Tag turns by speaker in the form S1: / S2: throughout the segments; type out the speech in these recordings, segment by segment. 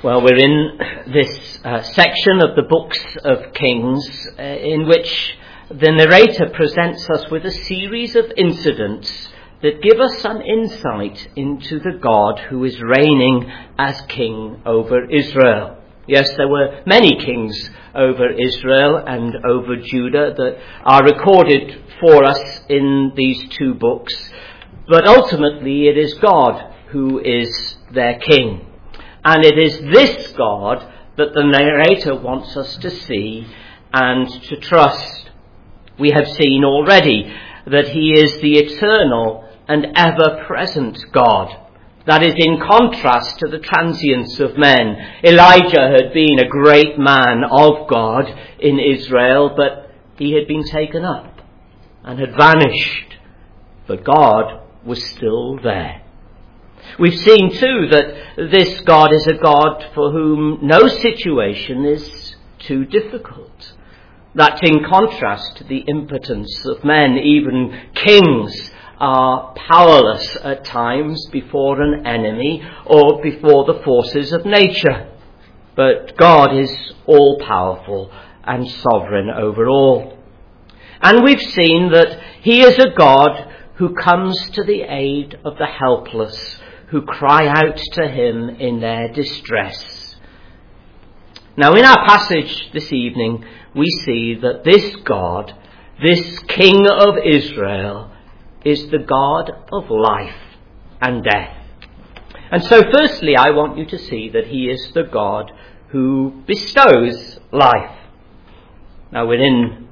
S1: Well, we're in this section of the books of Kings in which the narrator presents us with a series of incidents that give us some insight into the God who is reigning as king over Israel. Yes, there were many kings over Israel and over Judah that are recorded for us in these two books, but ultimately it is God who is their king. And it is this God that the narrator wants us to see and to trust. We have seen already that he is the eternal and ever-present God. That is in contrast to the transience of men. Elijah had been a great man of God in Israel, but he had been taken up and had vanished. But God was still there. We've seen too that this God is a God for whom no situation is too difficult. That's in contrast to the impotence of men. Even kings are powerless at times before an enemy or before the forces of nature. But God is all-powerful and sovereign over all. And we've seen that he is a God who comes to the aid of the helpless, who cry out to him in their distress. Now, in our passage this evening, we see that this God, this King of Israel, is the God of life and death. And so firstly, I want you to see that he is the God who bestows life. Now, we're in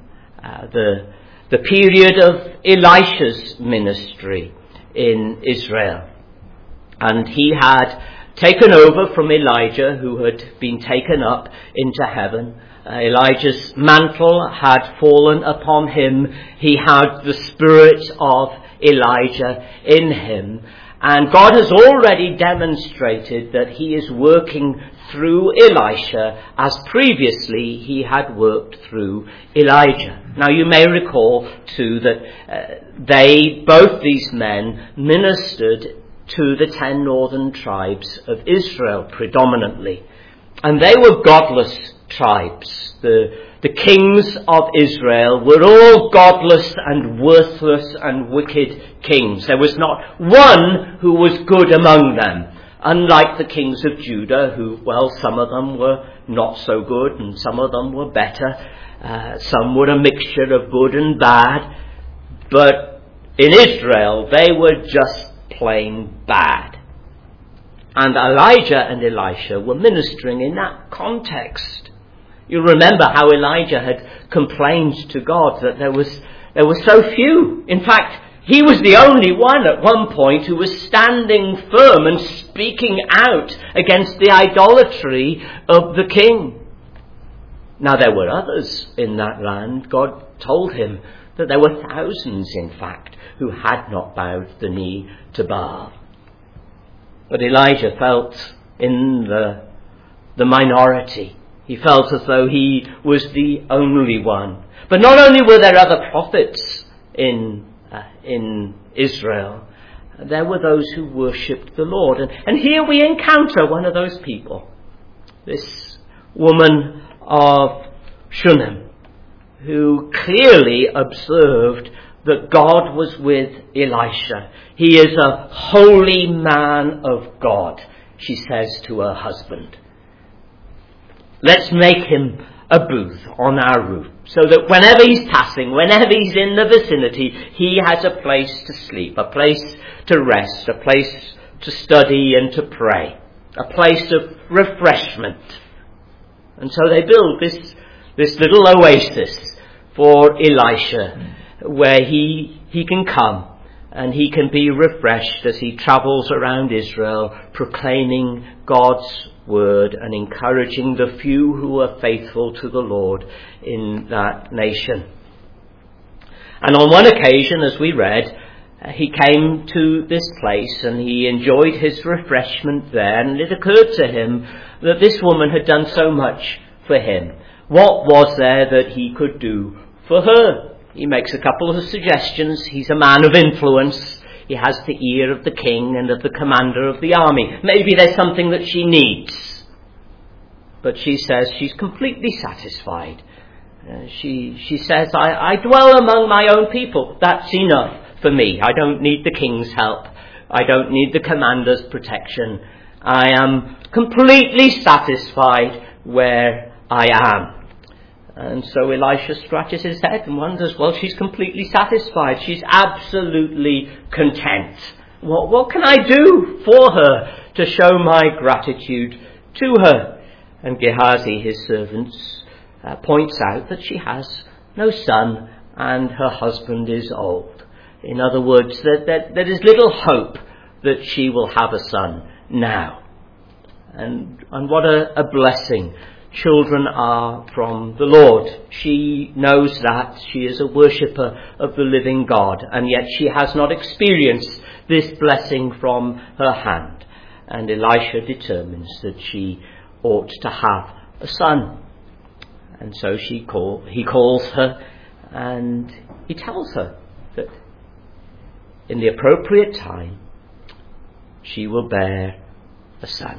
S1: the period of Elisha's ministry in Israel. And he had taken over from Elijah, who had been taken up into heaven. Elijah's mantle had fallen upon him. He had the spirit of Elijah in him. And God has already demonstrated that he is working through Elisha as previously he had worked through Elijah. Now you may recall too that both these men ministered to the 10 northern tribes of Israel predominantly. And they were godless tribes. The kings of Israel were all godless and worthless and wicked kings. There was not one who was good among them. Unlike the kings of Judah, who, well, some of them were not so good and some of them were better. Some were a mixture of good and bad. But in Israel, they were just plain bad. And Elijah and Elisha were ministering in that context. You remember how Elijah had complained to God that there were so few. In fact, he was the only one at one point who was standing firm and speaking out against the idolatry of the king. Now there were others in that land. God told him that there were thousands, in fact, who had not bowed the knee to Baal. But Elijah felt in the minority. He felt as though he was the only one. But not only were there other prophets in Israel, there were those who worshipped the Lord. And here we encounter one of those people, this woman of Shunem, who clearly observed that God was with Elisha. He is a holy man of God, she says to her husband. Let's make him a booth on our roof so that whenever he's passing, whenever he's in the vicinity, he has a place to sleep, a place to rest, a place to study and to pray, a place of refreshment. And so they build this little oasis for Elisha, where he can come and he can be refreshed as he travels around Israel, proclaiming God's word and encouraging the few who are faithful to the Lord in that nation. And on one occasion, as we read, he came to this place and he enjoyed his refreshment there, and it occurred to him that this woman had done so much for him. What was there that he could do for her? He makes a couple of suggestions. He's a man of influence. He has the ear of the king and of the commander of the army. Maybe there's something that she needs. But she says she's completely satisfied. She says, I dwell among my own people. That's enough for me. I don't need the king's help. I don't need the commander's protection. I am completely satisfied where I am. And so Elisha scratches his head and wonders, well, she's completely satisfied. She's absolutely content. What can I do for her to show my gratitude to her? And Gehazi, his servant, points out that she has no son and her husband is old. In other words, that there is little hope that she will have a son now. And what a blessing children are from the Lord. She knows that. She is a worshipper of the living God, and yet she has not experienced this blessing from her hand. And Elisha determines that she ought to have a son. And so he calls her, and he tells her that in the appropriate time she will bear a son.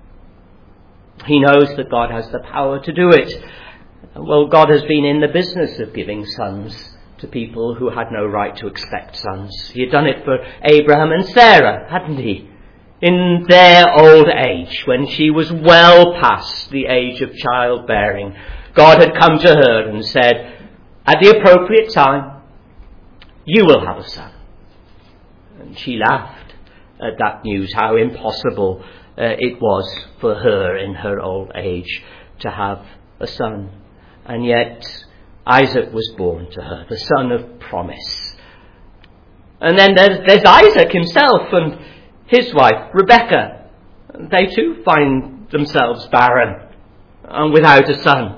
S1: He knows that God has the power to do it. Well, God has been in the business of giving sons to people who had no right to expect sons. He had done it for Abraham and Sarah, hadn't he? In their old age, when she was well past the age of childbearing, God had come to her and said, at the appropriate time, you will have a son. And she laughed at that news, how impossible it was for her in her old age to have a son. And yet Isaac was born to her, the son of promise. And then there's Isaac himself and his wife, Rebekah. They too find themselves barren and without a son.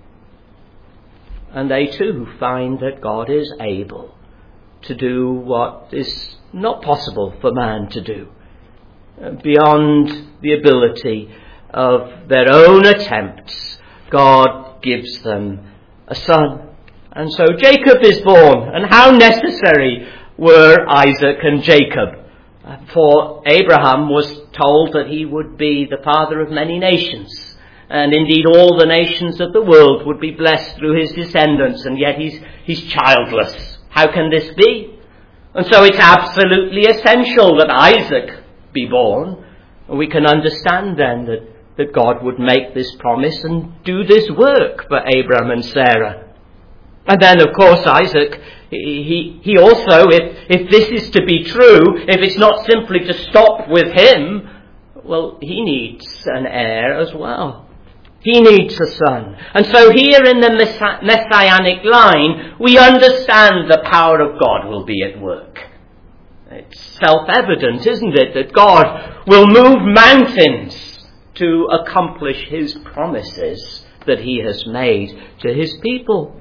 S1: And they too find that God is able to do what is not possible for man to do, beyond the ability of their own attempts. God gives them a son. And so Jacob is born. And how necessary were Isaac and Jacob? For Abraham was told that he would be the father of many nations. And indeed all the nations of the world would be blessed through his descendants. And yet he's childless. How can this be? And so it's absolutely essential that Isaac be born. And we can understand then that God would make this promise and do this work for Abraham and Sarah. And then, of course, Isaac, he also, if this is to be true, if it's not simply to stop with him, well, he needs an heir as well. He needs a son. And so here in the messianic line, we understand the power of God will be at work. It's self-evident, isn't it, that God will move mountains to accomplish his promises that he has made to his people.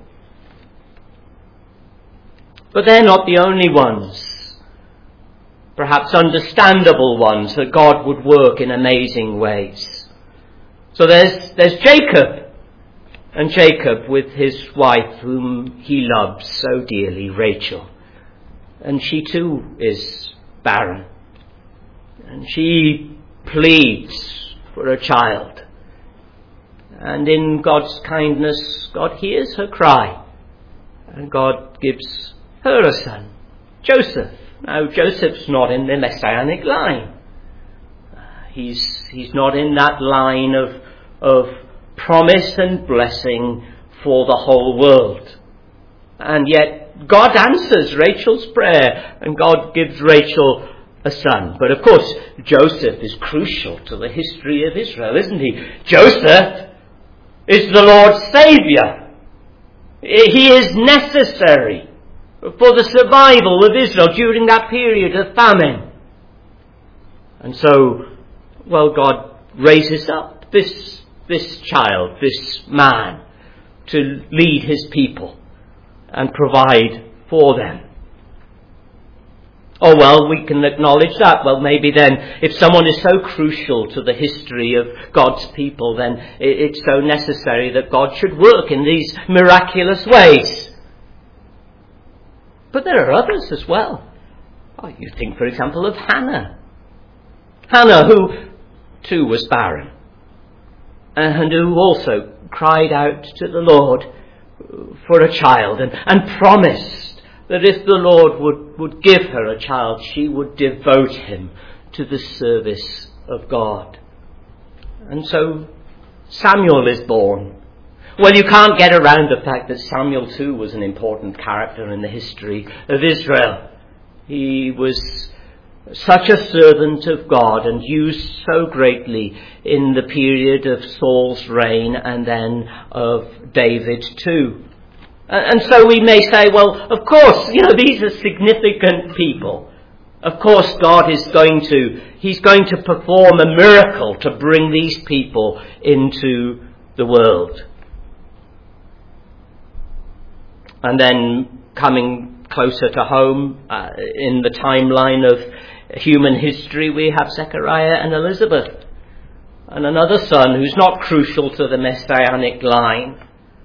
S1: But they're not the only ones, perhaps understandable ones, that God would work in amazing ways. So there's Jacob, and Jacob with his wife whom he loves so dearly, Rachel. And she too is barren. And she pleads for a child. And in God's kindness, God hears her cry. And God gives her a son, Joseph. Now, Joseph's not in the messianic line. He's not in that line of promise and blessing for the whole world. And yet God answers Rachel's prayer and God gives Rachel a son. But of course, Joseph is crucial to the history of Israel, isn't he? Joseph is the Lord's Saviour. He is necessary for the survival of Israel during that period of famine. And so, well, God raises up this child, this man, to lead his people and provide for them. Oh, well, we can acknowledge that. Well, maybe then, if someone is so crucial to the history of God's people, then it's so necessary that God should work in these miraculous ways. But there are others as well. Oh, you think, for example, of Hannah. Hannah, who too was barren. and who also cried out to the Lord for a child and promised that if the Lord would give her a child, she would devote him to the service of God. And so Samuel is born. Well, you can't get around the fact that Samuel too was an important character in the history of Israel. He was such a servant of God and used so greatly in the period of Saul's reign and then of David too. And so we may say, well, of course, these are significant people. Of course, God is going to perform a miracle to bring these people into the world. And then coming closer to home, in the timeline of human history, we have Zechariah and Elizabeth, and another son who's not crucial to the messianic line,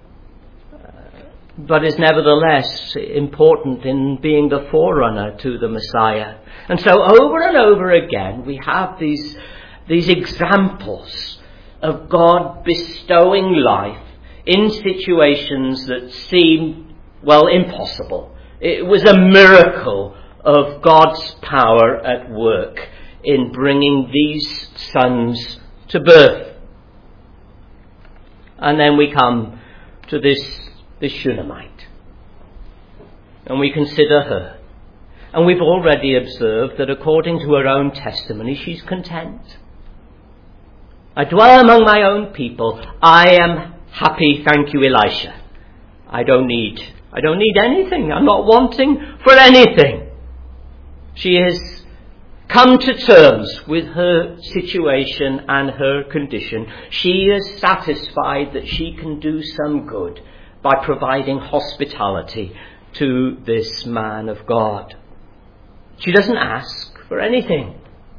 S1: but is nevertheless important in being the forerunner to the Messiah. And so over and over again we have these examples of God bestowing life in situations that seem, impossible. It was a miracle of God's power at work in bringing these sons to birth. And then we come to this Shunammite, and we consider her. And we've already observed that according to her own testimony, she's content. I dwell among my own people. I am happy, thank you, Elisha. I don't need anything. I'm not wanting for anything. She has come to terms with her situation and her condition. She is satisfied that she can do some good by providing hospitality to this man of God. She doesn't ask for anything.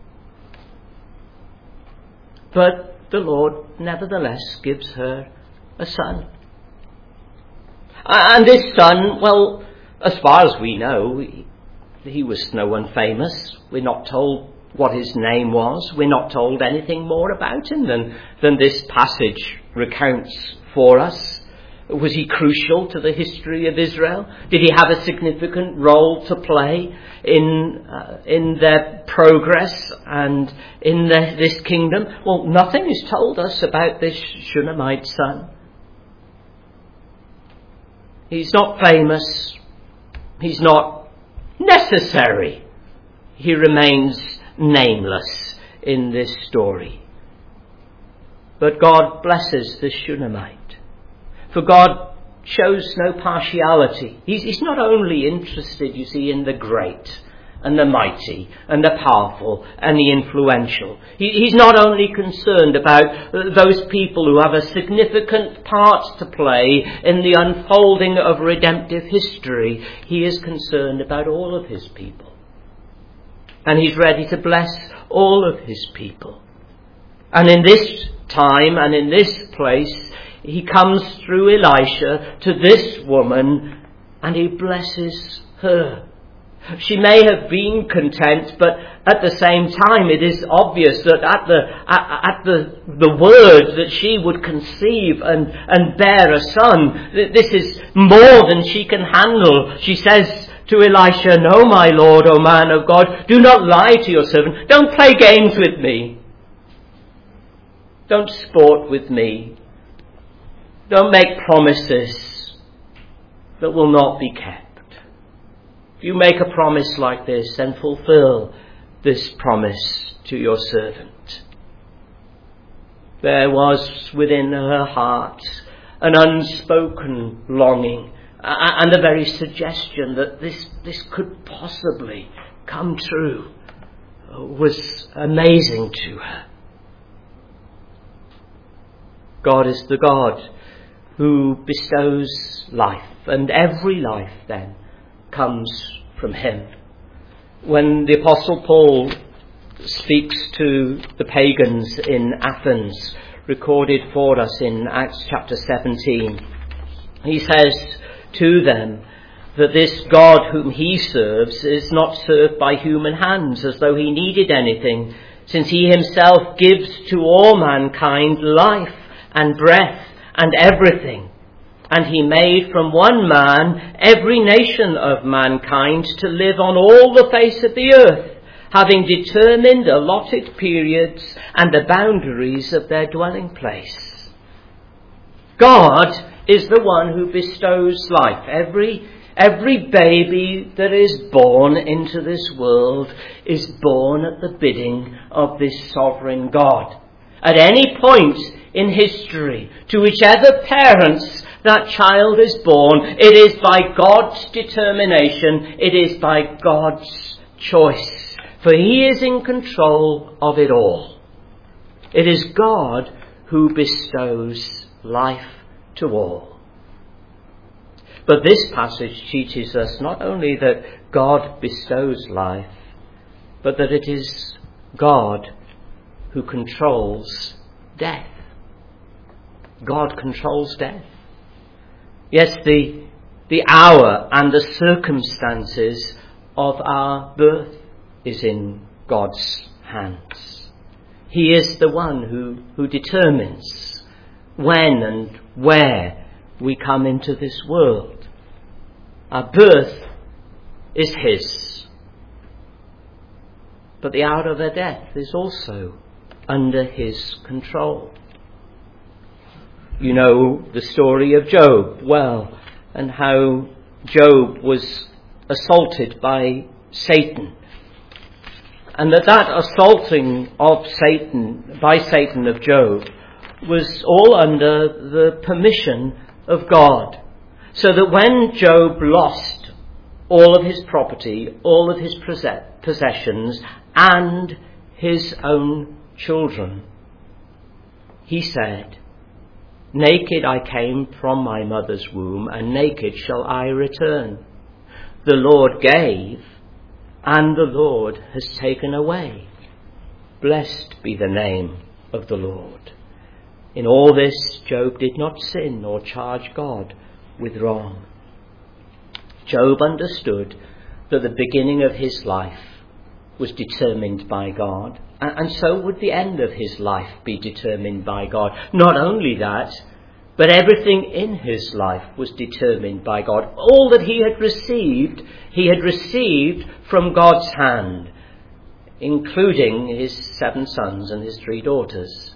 S1: But the Lord nevertheless gives her a son. And this son, as far as we know, he was no one famous. We're not told what his name was. We're not told anything more about him than this passage recounts for us. Was he crucial to the history of Israel? Did he have a significant role to play in their progress and in this kingdom? Well, nothing is told us about this Shunammite son. He's not famous. He's not necessary. He remains nameless in this story. But God blesses the Shunammite. For God shows no partiality. He's not only interested, you see, in the great and the mighty and the powerful and the influential. He's not only concerned about those people who have a significant part to play in the unfolding of redemptive history. He is concerned about all of his people. And he's ready to bless all of his people. And in this time and in this place, he comes through Elisha to this woman and he blesses her. She may have been content, but at the same time it is obvious that at the word that she would conceive and bear a son, this is more than she can handle. She says to Elisha, "No, my Lord, O man of God, do not lie to your servant. Don't play games with me. Don't sport with me. Don't make promises that will not be kept. If you make a promise like this, then fulfill this promise to your servant." There was within her heart an unspoken longing and the very suggestion that this could possibly come true was amazing to her. God is the God who bestows life, and every life then comes from him. When the Apostle Paul speaks to the pagans in Athens, recorded for us in Acts chapter 17, he says to them that this God whom he serves is not served by human hands as though he needed anything, since he himself gives to all mankind life and breath and everything. And he made from one man every nation of mankind to live on all the face of the earth, having determined allotted periods and the boundaries of their dwelling place. God is the one who bestows life. Every baby that is born into this world is born at the bidding of this sovereign God. At any point in history, to whichever parents that child is born, it is by God's determination, it is by God's choice, for he is in control of it all. It is God who bestows life to all. But this passage teaches us not only that God bestows life, but that it is God who controls death. God controls death. Yes, the hour and the circumstances of our birth is in God's hands. He is the one who determines when and where we come into this world. Our birth is his. But the hour of our death is also under his control. You know the story of Job well, and how Job was assaulted by Satan. And that assaulting of Satan, by Satan of Job, was all under the permission of God. So that when Job lost all of his property, all of his possessions, and his own children, he said, "Naked I came from my mother's womb, and naked shall I return. The Lord gave, and the Lord has taken away. Blessed be the name of the Lord." In all this, Job did not sin or charge God with wrong. Job understood that the beginning of his life was determined by God, and so would the end of his life be determined by God. Not only that, but everything in his life was determined by God. All that he had received from God's hand, including his 7 sons and his 3 daughters.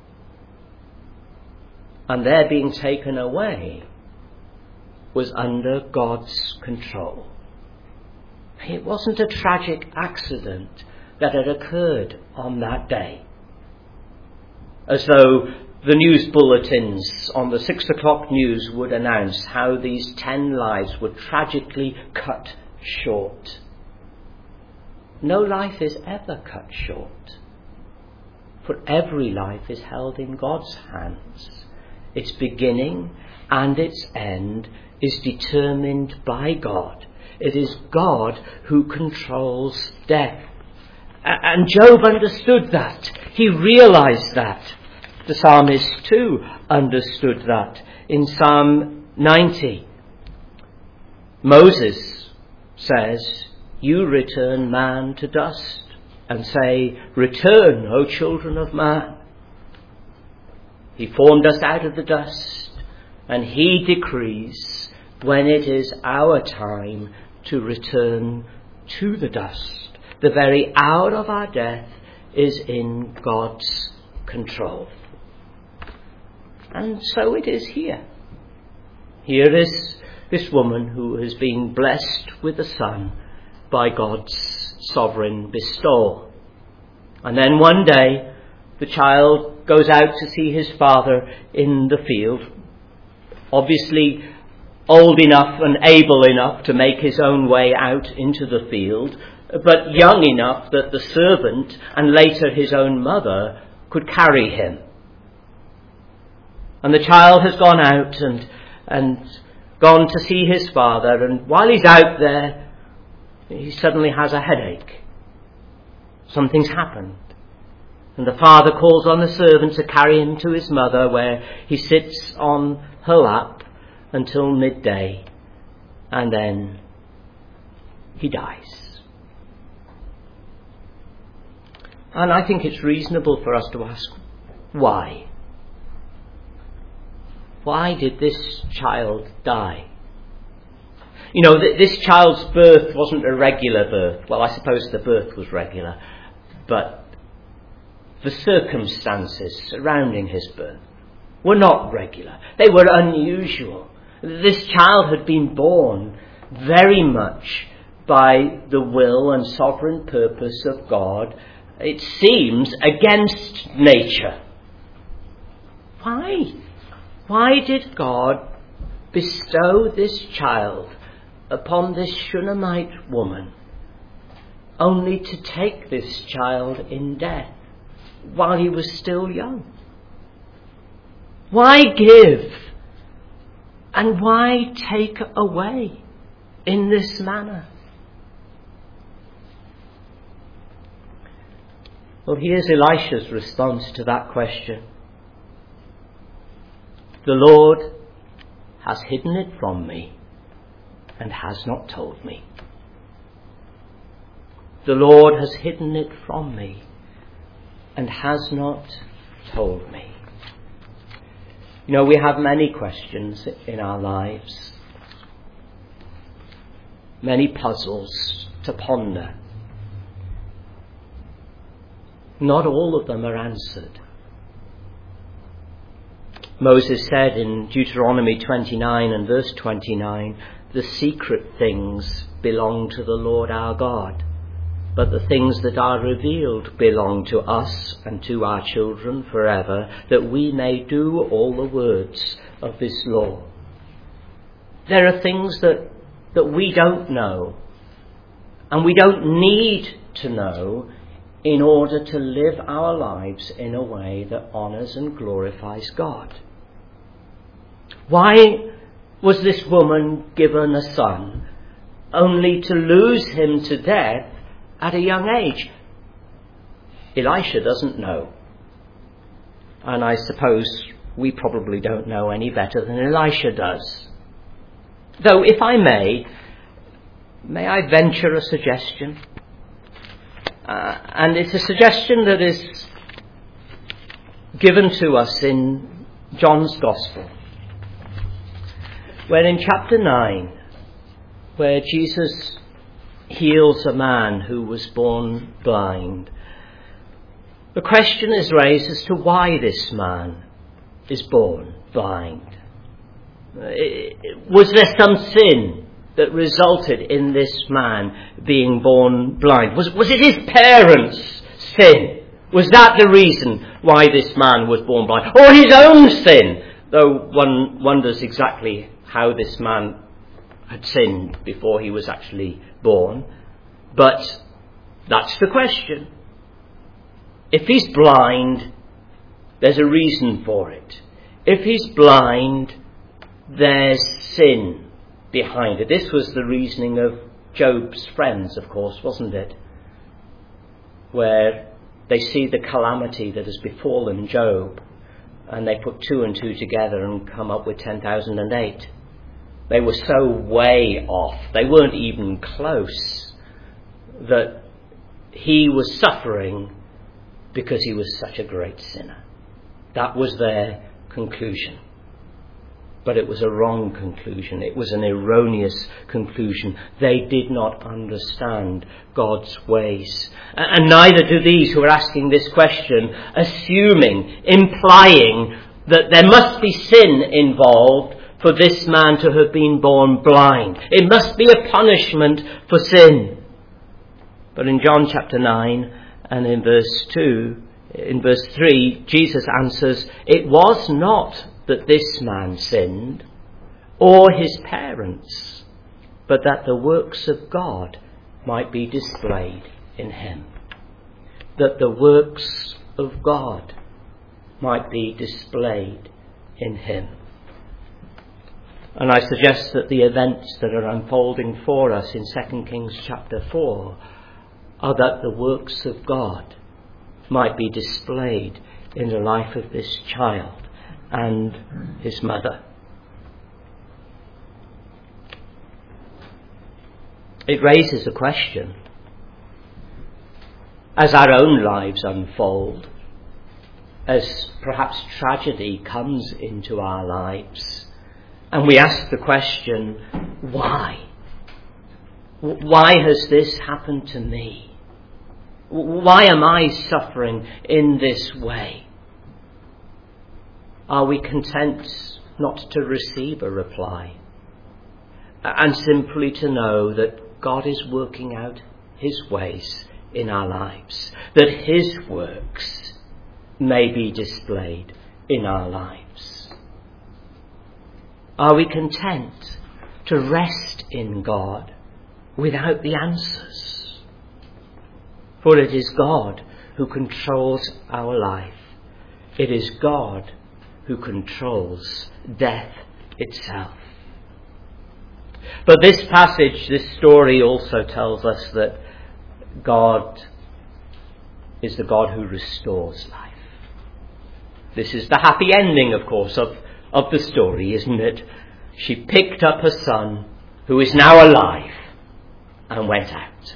S1: And their being taken away was under God's control. It wasn't a tragic accident that had occurred on that day, as though the news bulletins on the 6 o'clock news would announce how these 10 lives were tragically cut short. No life is ever cut short, for every life is held in God's hands. Its beginning and its end is determined by God. It is God who controls death. And Job understood that. He realized that. The psalmist too understood that. In Psalm 90, Moses says, "You return man to dust, and say, 'Return, O children of man.' He formed us out of the dust, and he decrees when it is our time to return to the dust. The very hour of our death is in God's control." And so it is here. Here is this woman who has been blessed with a son by God's sovereign bestowal. And then one day, the child goes out to see his father in the field, obviously old enough and able enough to make his own way out into the field, but young enough that the servant and later his own mother could carry him. And the child has gone out and gone to see his father, and while he's out there, he suddenly has a headache. Something's happened. And the father calls on the servant to carry him to his mother, where he sits on her lap until midday, and then he dies. And I think it's reasonable for us to ask, why? why did this child die? You know, this child's birth wasn't a regular birth. Well, I suppose the birth was regular, but the circumstances surrounding his birth were not regular. They were unusual. This child had been born very much by the will and sovereign purpose of God, it seems, against nature. Why? Why did God bestow this child upon this Shunammite woman, only to take this child in death while he was still young? Why give and why take away in this manner? Well, here's Elisha's response to that question. The Lord has hidden it from me and has not told me. The Lord has hidden it from me and has not told me. You know, we have many questions in our lives, many puzzles to ponder. Not all of them are answered. Moses said in Deuteronomy 29 and verse 29, the secret things belong to the Lord our God, but the things that are revealed belong to us and to our children forever, that we may do all the words of this law. There are things that we don't know, and we don't need to know in order to live our lives in a way that honours and glorifies God. Why was this woman given a son only to lose him to death at a young age? Elisha doesn't know. And I suppose we probably don't know any better than Elisha does. Though, if I may I venture a suggestion? And it's a suggestion that is given to us in John's Gospel, where in chapter 9, where Jesus heals a man who was born blind, the question is raised as to why this man is born blind. Was there some sin that resulted in this man being born blind? Was it his parents' sin? Was that the reason why this man was born blind? Or his own sin? Though one wonders exactly how this man had sinned before he was actually born. But that's the question. If he's blind, there's a reason for it. If he's blind, there's sin behind it. This was the reasoning of Job's friends, of course, wasn't it? Where they see the calamity that has befallen Job, and they put 2 and 2 together and come up with 10,008. They were so way off, they weren't even close, that he was suffering because he was such a great sinner. That was their conclusion. But it was a wrong conclusion. It was an erroneous conclusion. They did not understand God's ways. And neither do these who are asking this question, assuming, implying that there must be sin involved for this man to have been born blind. It must be a punishment for sin. But in John chapter 9 and in verse 3, Jesus answers, it was not that this man sinned, or his parents, but that the works of God might be displayed in him. That the works of God might be displayed in him. And I suggest that the events that are unfolding for us in 2 Kings chapter 4 are that the works of God might be displayed in the life of this child and his mother. It raises a question. As our own lives unfold, as perhaps tragedy comes into our lives, and we ask the question, why? Why has this happened to me? Why am I suffering in this way? Are we content not to receive a reply, and simply to know that God is working out his ways in our lives, that his works may be displayed in our lives? Are we content to rest in God without the answers? For it is God who controls our life. It is God who controls death itself. But this passage, this story also tells us that God is the God who restores life. This is the happy ending, of course, of the story, isn't it? She picked up her son, who is now alive, and went out.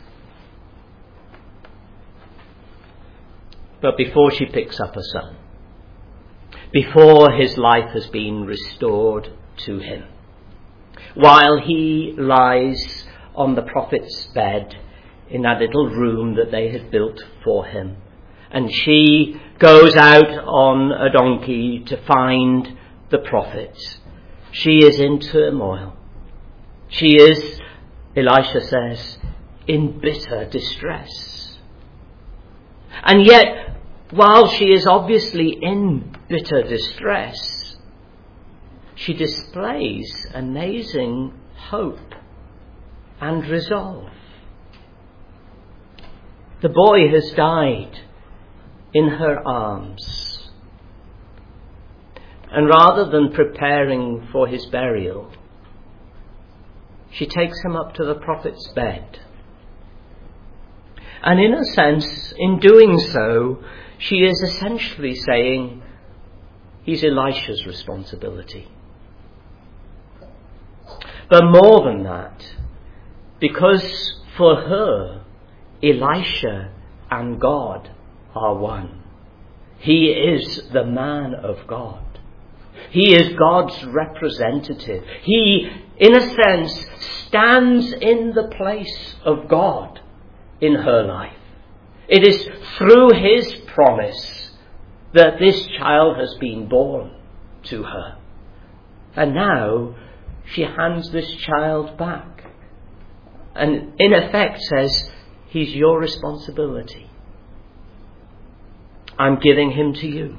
S1: But before she picks up her son, before his life has been restored to him, while he lies on the prophet's bed in that little room that they had built for him, and she goes out on a donkey to find the prophet, she is in turmoil. She is, Elisha says, in bitter distress. And yet, while she is obviously in bitter distress, she displays amazing hope and resolve. The boy has died in her arms, and rather than preparing for his burial, she takes him up to the prophet's bed. And in a sense, in doing so, she is essentially saying, he's Elisha's responsibility. But more than that, because for her, Elisha and God are one. He is the man of God. He is God's representative. He, in a sense, stands in the place of God in her life. It is through his promise that this child has been born to her. And now she hands this child back and in effect says, he's your responsibility. I'm giving him to you.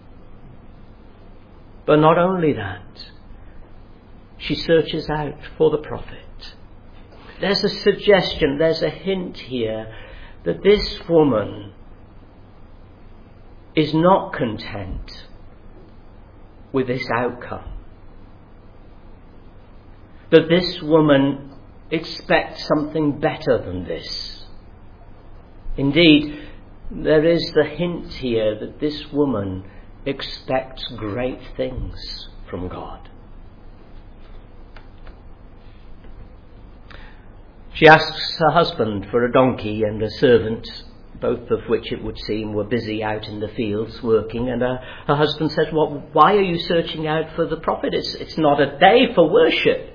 S1: But not only that, she searches out for the prophet. There's a suggestion, there's a hint here that this woman is not content with this outcome. That this woman expects something better than this. Indeed, there is the hint here that this woman expects great things from God. She asks her husband for a donkey and a servant, both of which it would seem were busy out in the fields working, and her husband says, well, why are you searching out for the prophet? It's not a day for worship.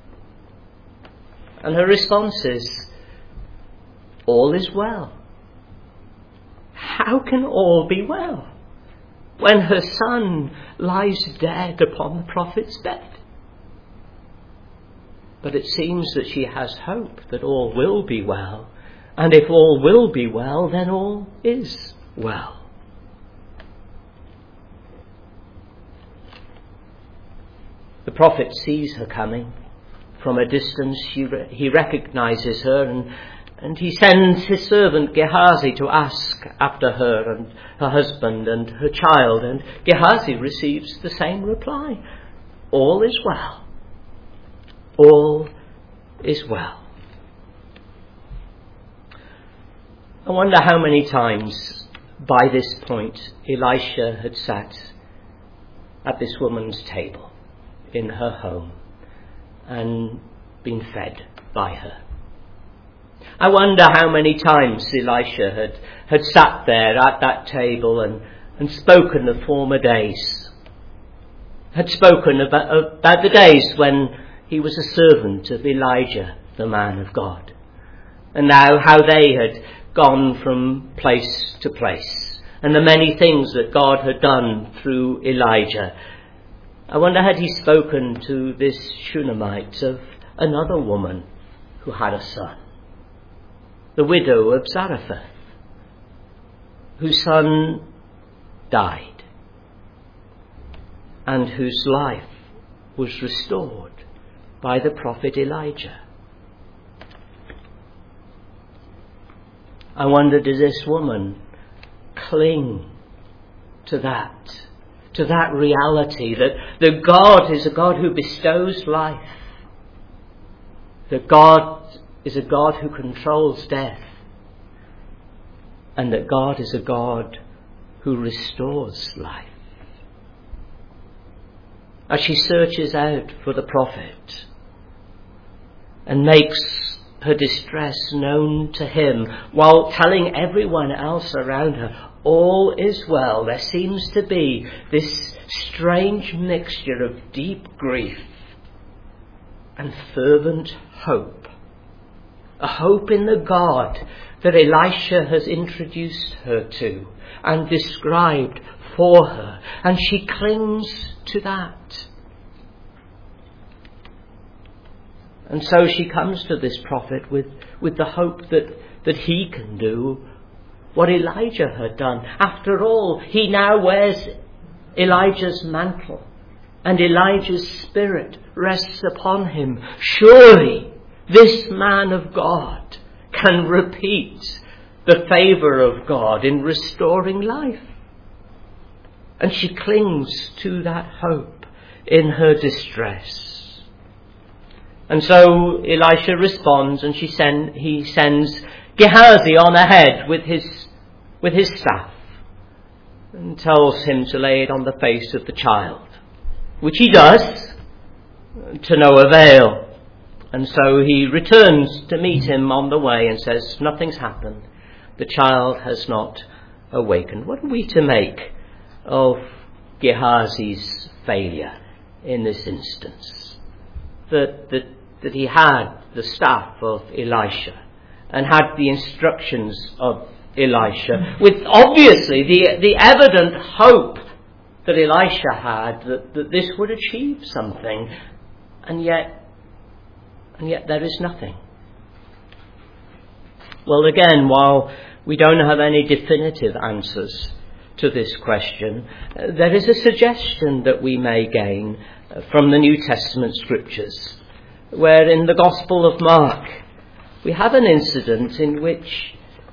S1: And her response is, all is well. How can all be well when her son lies dead upon the prophet's bed? But it seems that she has hope that all will be well. And if all will be well, then all is well. The prophet sees her coming. From a distance he recognizes her, and he sends his servant Gehazi to ask after her and her husband and her child. And Gehazi receives the same reply. All is well. All is well. I wonder how many times by this point Elisha had sat at this woman's table in her home and been fed by her. I wonder how many times Elisha had sat there at that table and spoken of former days, had spoken about the days when he was a servant of Elijah, the man of God, and now how they had gone from place to place, and the many things that God had done through Elijah. I wonder, had he spoken to this Shunammite of another woman who had a son, the widow of Zarephath, whose son died and whose life was restored by the prophet Elijah? I wonder, does this woman cling to that reality that God is a God who bestows life, that God is a God who controls death, and that God is a God who restores life? As she searches out for the prophet and makes her distress known to him while telling everyone else around her all is well, there seems to be this strange mixture of deep grief and fervent hope. A hope in the God that Elisha has introduced her to and described for her, and she clings to that. And so she comes to this prophet with the hope that he can do what Elijah had done. After all, he now wears Elijah's mantle, and Elijah's spirit rests upon him. Surely this man of God can repeat the favour of God in restoring life. And she clings to that hope in her distress. And so Elisha responds, and he sends Gehazi on ahead with his staff and tells him to lay it on the face of the child, which he does, to no avail. And so he returns to meet him on the way and says, nothing's happened. The child has not awakened. What are we to make of Gehazi's failure in this instance? That he had the staff of Elisha and had the instructions of Elisha, with obviously the evident hope that Elisha had that this would achieve something, and yet there is nothing. Well, again, while we don't have any definitive answers to this question, there is a suggestion that we may gain from the New Testament scriptures, where in the Gospel of Mark we have an incident in which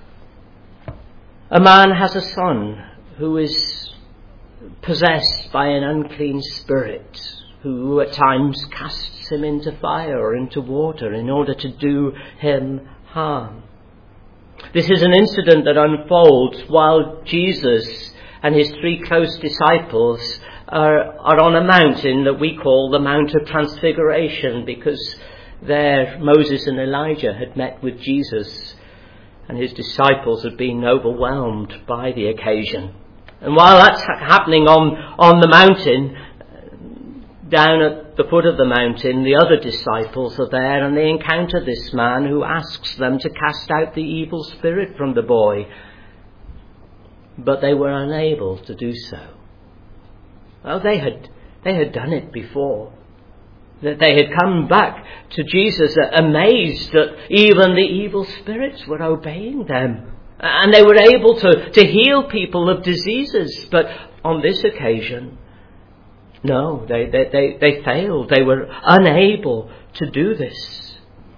S1: a man has a son who is possessed by an unclean spirit, who at times casts him into fire or into water in order to do him harm. This is an incident that unfolds while Jesus and his three close disciples are on a mountain that we call the Mount of Transfiguration, because there Moses and Elijah had met with Jesus and his disciples had been overwhelmed by the occasion. And while that's happening on the mountain, down at the foot of the mountain, the other disciples are there, and they encounter this man who asks them to cast out the evil spirit from the boy. But they were unable to do so. Well, they had done it before. That they had come back to Jesus amazed that even the evil spirits were obeying them. And they were able to heal people of diseases. But on this occasion, no, they failed. They were unable to do this.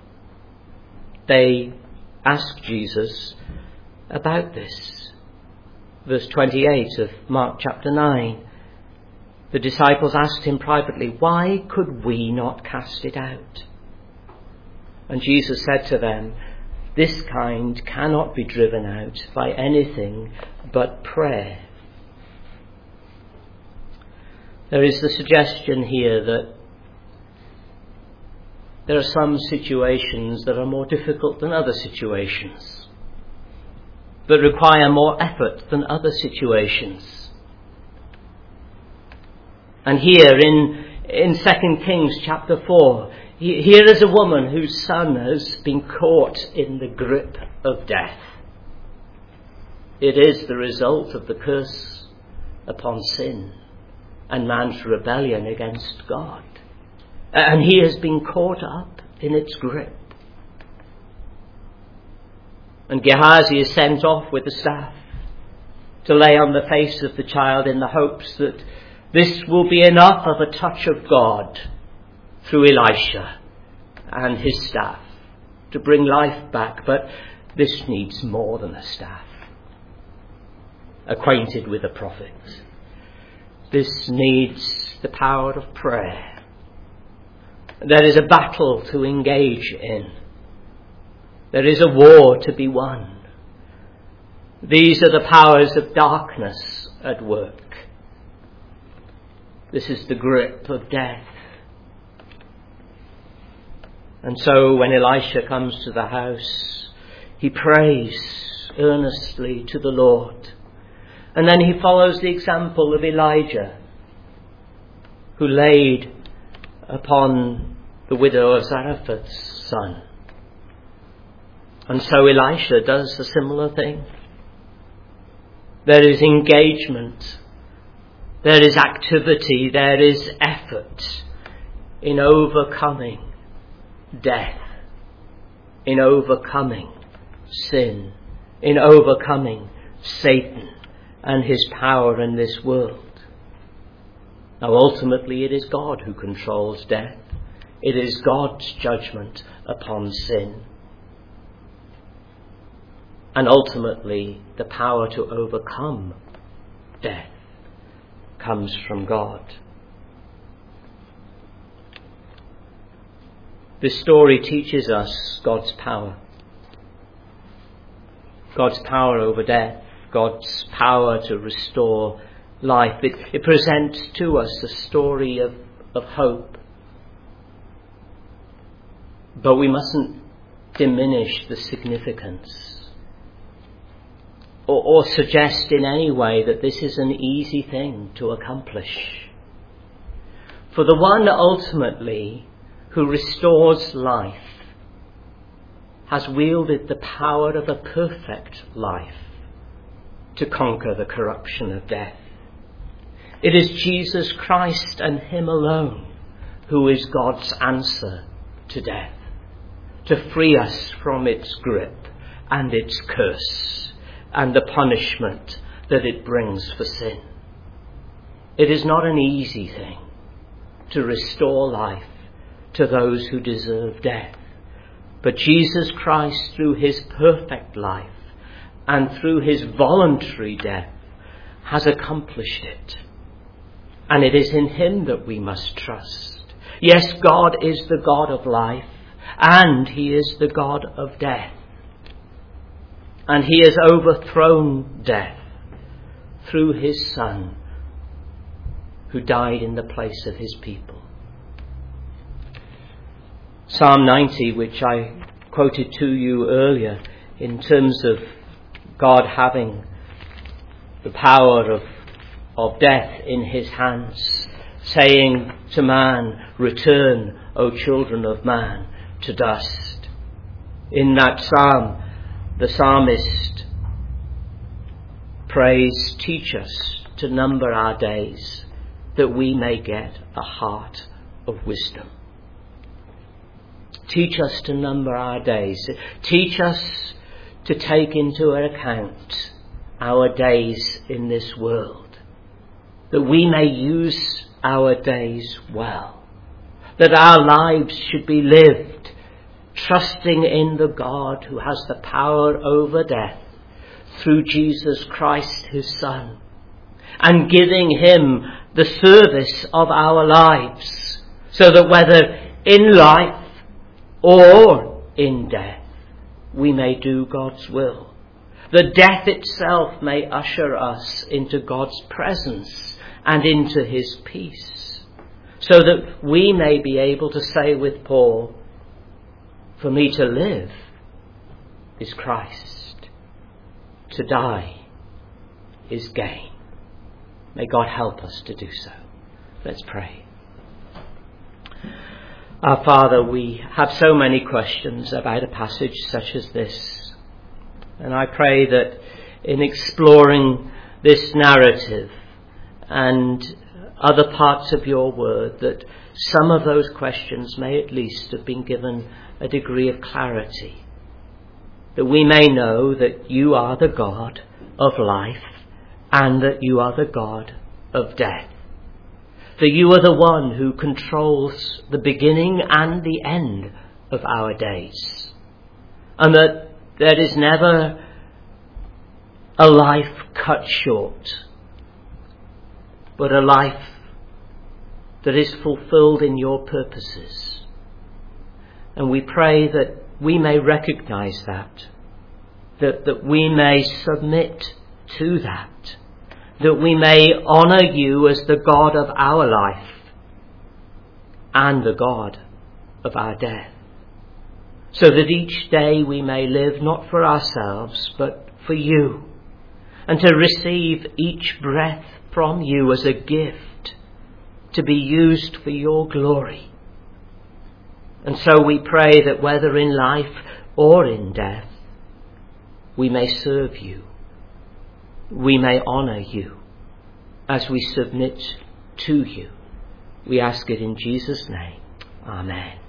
S1: They asked Jesus about this. Verse 28 of Mark chapter 9. The disciples asked him privately, "Why could we not cast it out?" And Jesus said to them, "This kind cannot be driven out by anything but prayer." There is the suggestion here that there are some situations that are more difficult than other situations, that require more effort than other situations. And here in 2 Kings chapter 4, here is a woman whose son has been caught in the grip of death. It is the result of the curse upon sin and man's rebellion against God. And he has been caught up in its grip. And Gehazi is sent off with the staff to lay on the face of the child in the hopes that this will be enough of a touch of God through Elisha and his staff to bring life back. But this needs more than a staff acquainted with the prophets. This needs the power of prayer. There is a battle to engage in. There is a war to be won. These are the powers of darkness at work. This is the grip of death. And so when Elisha comes to the house, he prays earnestly to the Lord. And then he follows the example of Elijah, who laid upon the widow of Zarephath's son. And so Elisha does a similar thing. There is engagement, there is activity, there is effort in overcoming death, in overcoming sin, in overcoming Satan and his power in this world. Now ultimately it is God who controls death. It is God's judgment upon sin. And ultimately the power to overcome death comes from God. This story teaches us God's power. God's power over death. God's power to restore life. It presents to us a story of hope. But we mustn't diminish the significance or suggest in any way that this is an easy thing to accomplish. For the one ultimately who restores life has wielded the power of a perfect life to conquer the corruption of death. It is Jesus Christ and him alone who is God's answer to death, to free us from its grip and its curse and the punishment that it brings for sin. It is not an easy thing to restore life to those who deserve death. But Jesus Christ, through his perfect life and through his voluntary death, has accomplished it. And it is in him that we must trust. Yes, God is the God of life, and he is the God of death. And he has overthrown death through his Son, who died in the place of his people. Psalm 90, which I quoted to you earlier, in terms of God having the power of death in his hands, saying to man, "Return, O children of man, to dust." In that psalm, the psalmist prays, "Teach us to number our days, that we may get a heart of wisdom." Teach us to number our days. Teach us to take into account our days in this world, that we may use our days well, that our lives should be lived trusting in the God who has the power over death through Jesus Christ, his Son, and giving him the service of our lives, so that whether in life or in death, we may do God's will. That death itself may usher us into God's presence and into his peace, so that we may be able to say with Paul, "For me to live is Christ, to die is gain." May God help us to do so. Let's pray. Our Father, we have so many questions about a passage such as this. And I pray that in exploring this narrative and other parts of your word, that some of those questions may at least have been given a degree of clarity. That we may know that you are the God of life and that you are the God of death. That you are the one who controls the beginning and the end of our days. And that there is never a life cut short, but a life that is fulfilled in your purposes. And we pray that we may recognize that we may submit to that we may honour you as the God of our life and the God of our death, so that each day we may live not for ourselves but for you, and to receive each breath from you as a gift to be used for your glory. And so we pray that whether in life or in death, we may serve you, we may honour you as we submit to you. We ask it in Jesus' name. Amen.